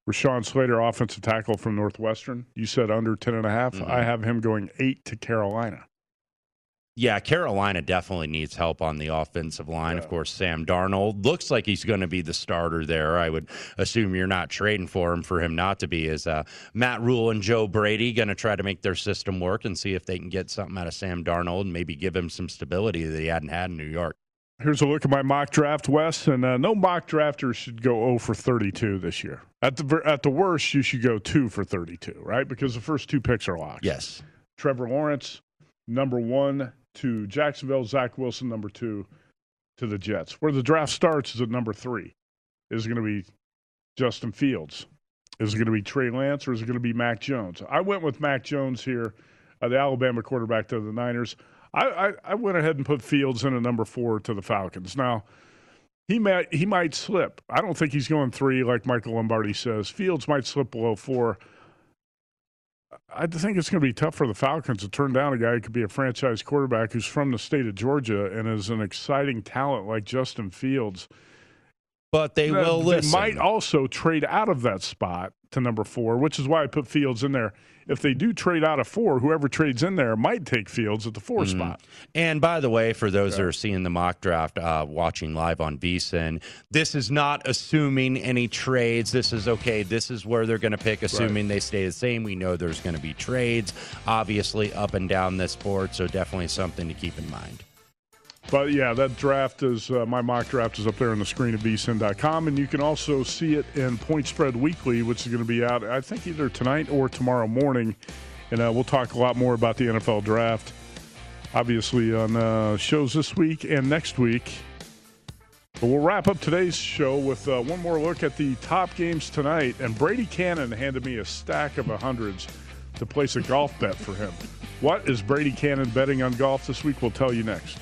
Rashawn Slater, offensive tackle from Northwestern. You said under ten and a half. Mm-hmm. I have him going eight to Carolina. Yeah, Carolina definitely needs help on the offensive line. Yeah. Of course, Sam Darnold looks like he's going to be the starter there. I would assume you're not trading for him for him not to be. Is uh, Matt Rule and Joe Brady going to try to make their system work and see if they can get something out of Sam Darnold and maybe give him some stability that he hadn't had in New York? Here's a look at my mock draft, Wes, and uh, no mock drafter should go zero for thirty-two this year. At the at the worst, you should go two for thirty-two, right? Because the first two picks are locked. Yes. Trevor Lawrence, number one to Jacksonville. Zach Wilson, number two to the Jets. Where the draft starts is at number three. Is it going to be Justin Fields? Is it going to be Trey Lance, or is it going to be Mac Jones? I went with Mac Jones here, uh, the Alabama quarterback to the Niners. I, I, I went ahead and put Fields in at number four to the Falcons. Now, he might, he might slip. I don't think he's going three like Michael Lombardi says. Fields might slip below four. I think it's going to be tough for the Falcons to turn down a guy who could be a franchise quarterback who's from the state of Georgia and is an exciting talent like Justin Fields. But they Now, will listen. They might also trade out of that spot to number four, which is why I put Fields in there. If they do trade out of four, whoever trades in there might take Fields at the four mm-hmm. spot. And by the way, for those yeah. that are seeing the mock draft, uh, watching live on VSiN, this is not assuming any trades. This is, okay, this is where they're going to pick, assuming right. they stay the same. We know there's going to be trades, obviously, up and down this board, so definitely something to keep in mind. But, yeah, that draft is uh, – my mock draft is up there on the screen at V S I N dot com, and you can also see it in Point Spread Weekly, which is going to be out, I think, either tonight or tomorrow morning. And uh, we'll talk a lot more about the N F L draft, obviously, on uh, shows this week and next week. But we'll wrap up today's show with uh, one more look at the top games tonight. And Brady Cannon handed me a stack of hundreds to place a golf bet for him. What is Brady Cannon betting on golf this week? We'll tell you next.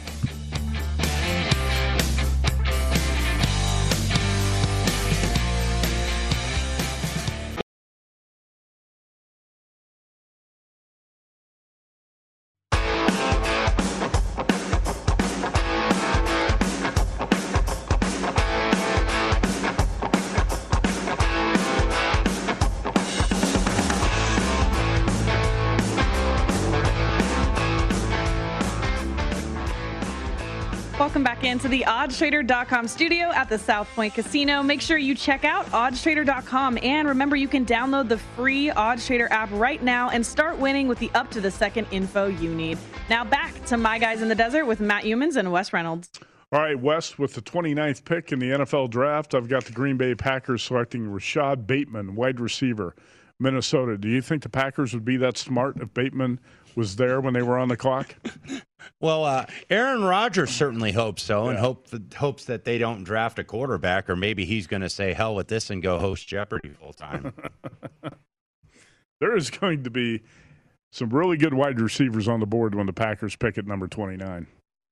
Welcome back into the odds trader dot com studio at the South Point Casino. Make sure you check out odds trader dot com. And remember, you can download the free OddsTrader app right now and start winning with the up-to-the-second info you need. Now back to My Guys in the Desert with Matt Youmans and Wes Reynolds. All right, Wes, with the twenty-ninth pick in the N F L draft, I've got the Green Bay Packers selecting Rashad Bateman, wide receiver, Minnesota. Do you think the Packers would be that smart if Bateman was there when they were on the clock? Well, uh, Aaron Rodgers certainly hopes so, yeah. and hope hopes that they don't draft a quarterback, or maybe he's going to say hell with this and go host Jeopardy full time. There is going to be some really good wide receivers on the board when the Packers pick at number twenty-nine.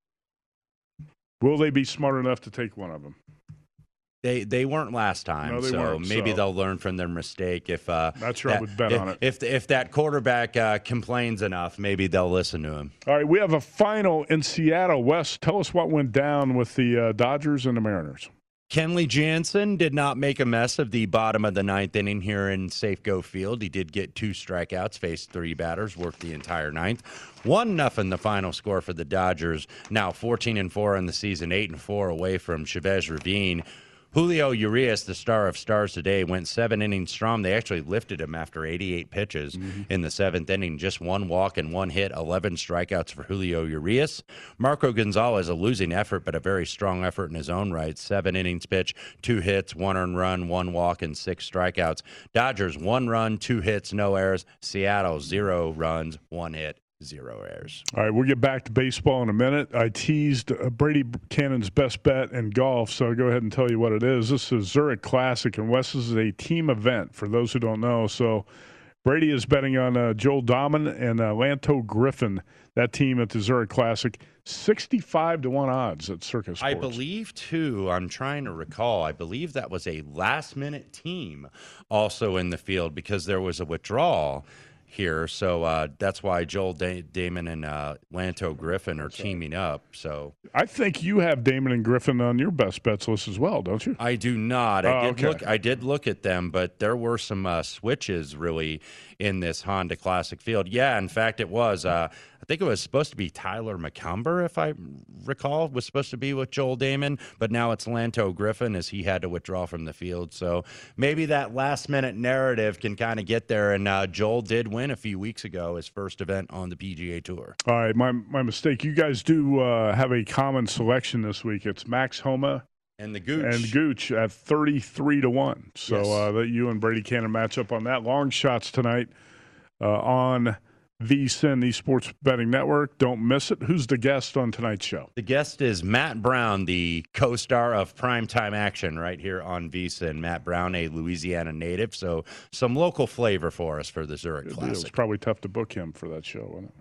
Will they be smart enough to take one of them? They they weren't last time, no, they so weren't, maybe so. they'll learn from their mistake. If uh, not sure that, I would bet if, on it. If if that quarterback uh, complains enough, maybe they'll listen to him. All right, we have a final in Seattle. Wes, tell us what went down with the uh, Dodgers and the Mariners. Kenley Jansen did not make a mess of the bottom of the ninth inning here in Safeco Field. He did get two strikeouts, faced three batters, worked the entire ninth. One nothing the final score for the Dodgers. Now fourteen and four in the season, eight and four away from Chavez Ravine. Julio Urias, the star of stars today, went seven innings strong. They actually lifted him after eighty-eight pitches mm-hmm. in the seventh inning. Just one walk and one hit, eleven strikeouts for Julio Urias. Marco Gonzalez, a losing effort, but a very strong effort in his own right. Seven innings pitch, two hits, one earned run, one walk, and six strikeouts. Dodgers, one run, two hits, no errors. Seattle, zero runs, one hit. Zero errors. All right, we'll get back to baseball in a minute. I teased uh, Brady Cannon's best bet in golf, so I'll go ahead and tell you what it is. This is Zurich Classic, and Wes, this is a team event for those who don't know. So Brady is betting on uh, Joel Dahman and uh, Lanto Griffin, that team at the Zurich Classic, sixty-five to one odds at Circus Sports. I believe, too, I'm trying to recall, I believe that was a last-minute team also in the field because there was a withdrawal. here. So uh, that's why Joel da- Damon and uh, Lanto Griffin are teaming up. So I think you have Damon and Griffin on your best bets list as well, don't you? I do not. I oh, did okay. look. I did look at them, but there were some uh, switches really in this Honda Classic field. Yeah, in fact, it was. Uh, I think it was supposed to be Tyler McCumber, if I recall, was supposed to be with Joel Damon, but now it's Lanto Griffin as he had to withdraw from the field. So maybe that last minute narrative can kind of get there. And uh, Joel did win a few weeks ago his first event on the P G A Tour. All right, my my mistake. You guys do uh, have a common selection this week. It's Max Homa and the Gooch and Gooch at thirty-three to one. So yes. uh, that you and Brady Cannon match up on that. Long shots tonight uh, on VSiN, the Sports Betting Network. Don't miss it. Who's the guest on tonight's show? The guest is Matt Brown, the co-star of Primetime Action right here on VSiN. Matt Brown, a Louisiana native, so some local flavor for us for the Zurich It Classic. was probably tough to book him for that show, wasn't it?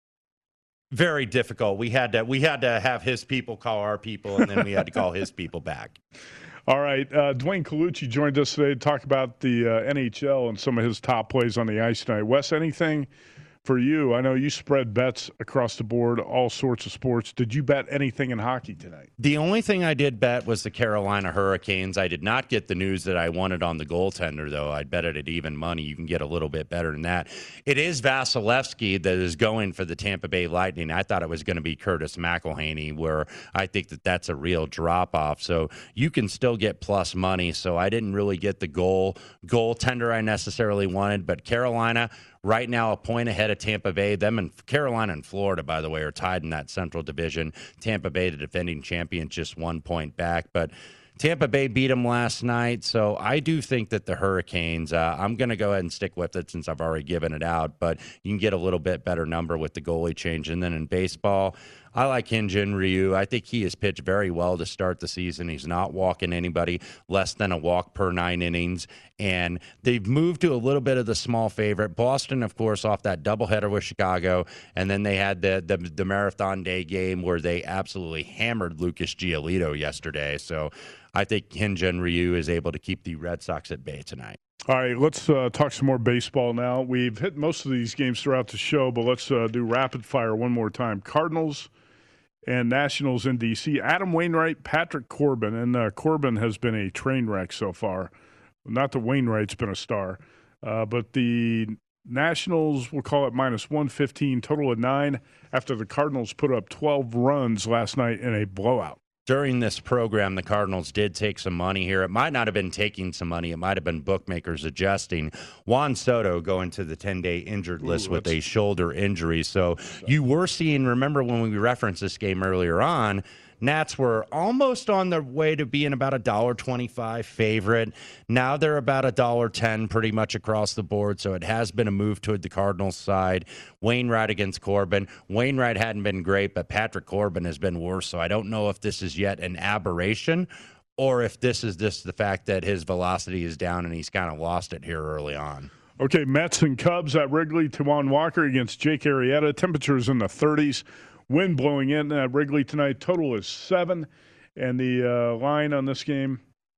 Very difficult. We had to we had to have his people call our people, and then we had to call his people back. All right, uh, Dwayne Colucci joined us today to talk about the uh, N H L and some of his top plays on the ice tonight. Wes, anything for you? I know you spread bets across the board, all sorts of sports. Did you bet anything in hockey tonight? The only thing I did bet was the Carolina Hurricanes. I did not get the news that I wanted on the goaltender, though. I bet it at even money. You can get a little bit better than that. It is Vasilevsky that is going for the Tampa Bay Lightning. I thought it was going to be Curtis McElhaney, where I think that that's a real drop-off. So you can still get plus money. So I didn't really get the goal goaltender I necessarily wanted, but Carolina right now a point ahead of Tampa Bay. Them and Carolina and Florida, by the way, are tied in that Central Division. Tampa Bay, the defending champion, just one point back. But Tampa Bay beat them last night, so I do think that the Hurricanes, uh, I'm going to go ahead and stick with it since I've already given it out, but you can get a little bit better number with the goalie change. And then in baseball, I like Hyun-Jin Ryu. I think he has pitched very well to start the season. He's not walking anybody less than a walk per nine innings. And they've moved to a little bit of the small favorite. Boston, of course, off that doubleheader with Chicago. And then they had the, the, the Marathon Day game where they absolutely hammered Lucas Giolito yesterday. So I think Hyun-Jin Ryu is able to keep the Red Sox at bay tonight. All right, let's uh, talk some more baseball now. We've hit most of these games throughout the show, but let's uh, do rapid fire one more time. Cardinals and Nationals in D C. Adam Wainwright, Patrick Corbin, and uh, Corbin has been a train wreck so far. Not that Wainwright's been a star, uh, but the Nationals, we'll call it minus one fifteen, total of nine, after the Cardinals put up twelve runs last night in a blowout. During this program, the Cardinals did take some money here. It might not have been taking some money. It might have been bookmakers adjusting. Juan Soto going to the ten-day injured list Ooh, with a shoulder injury. So you were seeing, remember when we referenced this game earlier on, Nats were almost on their way to being about a one dollar twenty-five favorite. Now they're about a one dollar ten pretty much across the board, so it has been a move toward the Cardinals side. Wainwright against Corbin. Wainwright hadn't been great, but Patrick Corbin has been worse, so I don't know if this is yet an aberration or if this is just the fact that his velocity is down and he's kind of lost it here early on. Okay, Mets and Cubs at Wrigley. Taijuan Walker against Jake Arrieta. Temperatures in the thirties. Wind blowing in at Wrigley tonight. Total is seven. And the uh, line on this game,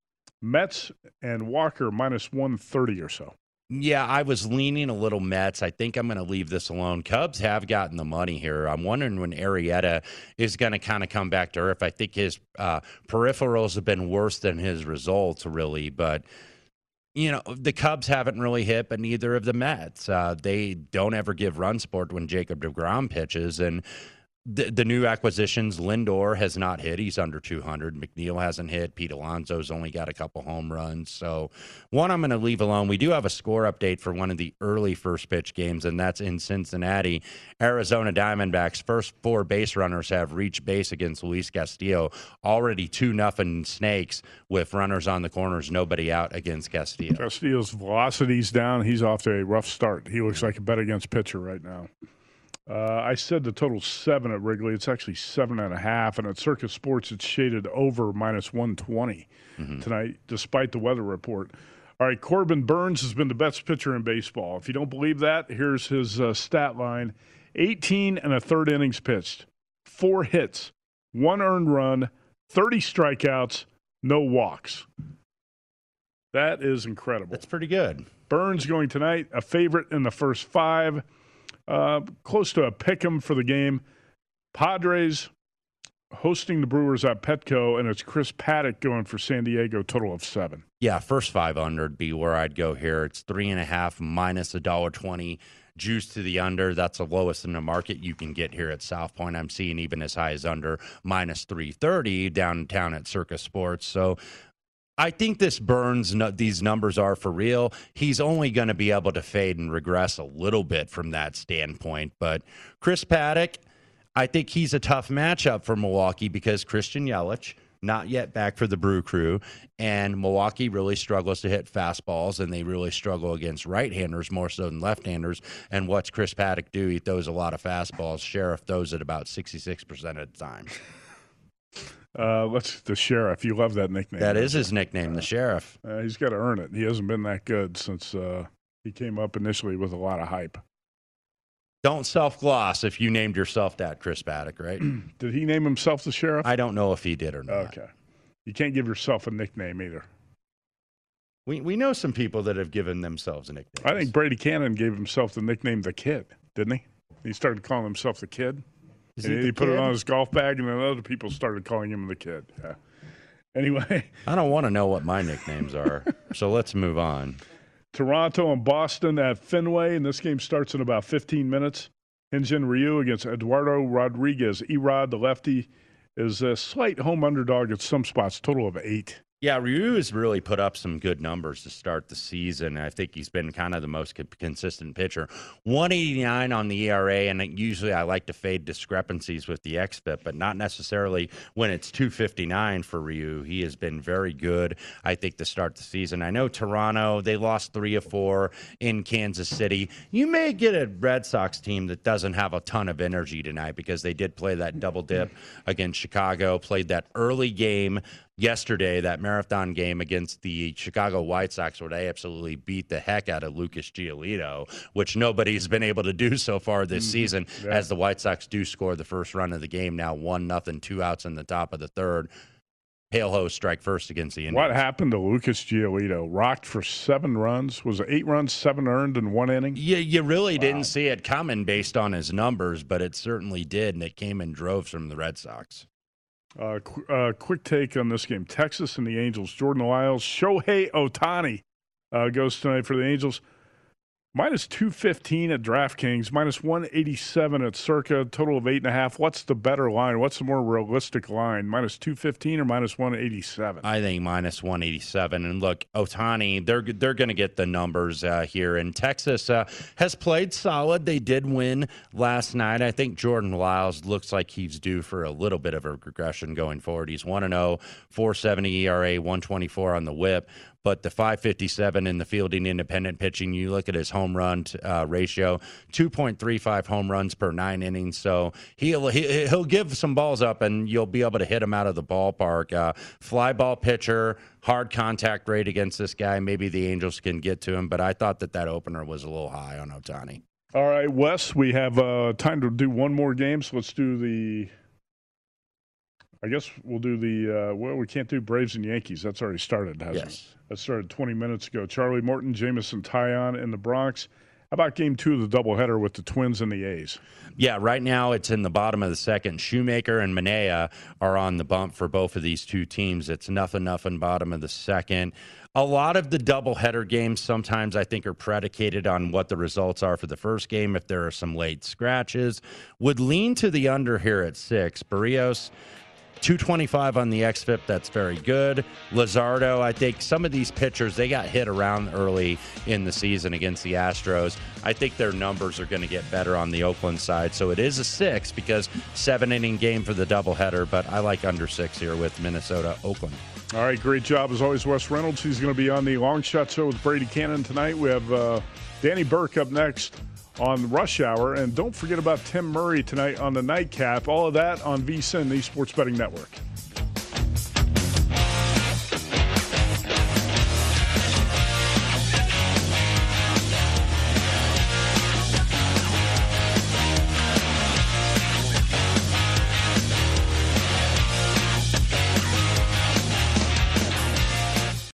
Mets and Walker minus one thirty or so. Yeah, I was leaning a little Mets. I think I'm going to leave this alone. Cubs have gotten the money here. I'm wondering when Arrieta is going to kind of come back to earth. I think his uh, peripherals have been worse than his results, really. But, you know, the Cubs haven't really hit, but neither of the Mets. Uh, they don't ever give run support when Jacob deGrom pitches. And The, the new acquisitions, Lindor has not hit. He's under two hundred. McNeil hasn't hit. Pete Alonso's only got a couple home runs. So one I'm going to leave alone. We do have a score update for one of the early first pitch games, and that's in Cincinnati. Arizona Diamondbacks' first four base runners have reached base against Luis Castillo. Already two nothing Snakes with runners on the corners, nobody out against Castillo. Castillo's velocity's down. He's off to a rough start. He looks like a bet against pitcher right now. Uh, I said the total seven at Wrigley. It's actually seven and a half, and at Circus Sports, it's shaded over minus one twenty mm-hmm. tonight, despite the weather report. All right, Corbin Burns has been the best pitcher in baseball. If you don't believe that, here's his uh, stat line: eighteen and a third innings pitched, four hits, one earned run, thirty strikeouts, no walks. That is incredible. That's pretty good. Burns going tonight, a favorite in the first five, uh, close to a pick'em for the game. Padres hosting the Brewers at Petco, and it's Chris Paddock going for San Diego, total of seven. Yeah, first five under would be where I'd go here. It's three and a half minus a dollar twenty. Juice to the under. That's the lowest in the market you can get here at South Point. I'm seeing even as high as under minus three thirty downtown at Circus Sports. So I think this Burns, these numbers are for real. He's only going to be able to fade and regress a little bit from that standpoint. But Chris Paddock, I think he's a tough matchup for Milwaukee because Christian Yelich, not yet back for the Brew Crew, and Milwaukee really struggles to hit fastballs, and they really struggle against right-handers more so than left-handers. And what's Chris Paddock do? He throws a lot of fastballs. Sheriff throws it about sixty-six percent of the time. Uh, let's the Sheriff. You love that nickname. That is his nickname, uh, the Sheriff. Uh, he's got to earn it. He hasn't been that good since uh, he came up initially with a lot of hype. Don't self-gloss if you named yourself that, Chris Paddock, right? Did he name himself the Sheriff? I don't know if he did or not. Okay. You can't give yourself a nickname either. We we know some people that have given themselves a nickname. I think Brady Cannon gave himself the nickname The Kid, didn't he? He started calling himself The Kid. Is and he he, he put kid? it on his golf bag, and then other people started calling him The Kid. Yeah. Anyway. I don't want to know what my nicknames are, so let's move on. Toronto and Boston at Fenway, and this game starts in about fifteen minutes. Hyun-Jin Ryu against Eduardo Rodriguez. Erod, the lefty, is a slight home underdog at some spots, total of eight. Yeah, Ryu has really put up some good numbers to start the season. I think he's been kind of the most co- consistent pitcher. one eighty-nine on the E R A, and usually I like to fade discrepancies with the X F I P, but not necessarily when it's two fifty-nine for Ryu. He has been very good, I think, to start the season. I know Toronto, they lost three of four in Kansas City. You may get a Red Sox team that doesn't have a ton of energy tonight because they did play that double dip against Chicago, played that early game yesterday, that marathon game against the Chicago White Sox, where they absolutely beat the heck out of Lucas Giolito, which nobody's been able to do so far this mm, season, yeah. as the White Sox do score the first run of the game now, one nothing, two outs in the top of the third. Pale Host strike first against the Indians. What happened to Lucas Giolito? Rocked for seven runs. Was it eight runs, seven earned in one inning? Yeah, you really wow. didn't see it coming based on his numbers, but it certainly did, and it came in droves from the Red Sox. Uh, qu- uh, quick take on this game. Texas and the Angels. Jordan Lyles. Shohei Ohtani uh, goes tonight for the Angels. Minus two fifteen at DraftKings. Minus one eighty-seven at Circa. Total of eight and a half. What's the better line? What's the more realistic line? Minus two fifteen or minus one eighty-seven? I think minus one eighty-seven. And look, Ohtani, they're they're going to get the numbers uh, here. And Texas uh, has played solid. They did win last night. I think Jordan Lyles looks like he's due for a little bit of a regression going forward. He's one and oh, four seventy E R A, one twenty-four on the whip. But the five fifty-seven in the fielding independent pitching, you look at his home run uh, ratio, two point three five home runs per nine innings. So he'll he, he'll give some balls up, and you'll be able to hit him out of the ballpark. Uh, fly ball pitcher, hard contact rate against this guy. Maybe the Angels can get to him, but I thought that that opener was a little high on Ohtani. All right, Wes, we have uh, time to do one more game, so let's do the – I guess we'll do the uh, – well, we can't do Braves and Yankees. That's already started, hasn't yes. it? That started twenty minutes ago. Charlie Morton, Jameson Taillon in the Bronx. How about game two of the doubleheader with the Twins and the A's? Yeah, right now it's in the bottom of the second. Shoemaker and Manaea are on the bump for both of these two teams. It's nothing, nothing, bottom of the second. A lot of the doubleheader games sometimes I think are predicated on what the results are for the first game. If there are some late scratches, would lean to the under here at six. Barrios, two twenty-five on the X F I P. That's very good. Luzardo, I think some of these pitchers, they got hit around early in the season against the Astros. I think their numbers are going to get better on the Oakland side. So it is a six because seven-inning game for the doubleheader, but I like under six here with Minnesota, Oakland. All right, great job as always, Wes Reynolds. He's going to be on the Long Shot Show with Brady Cannon tonight. We have uh, Danny Burke up next on Rush Hour. And don't forget about Tim Murray tonight on the Nightcap. All of that on VSiN, the Sports Betting Network.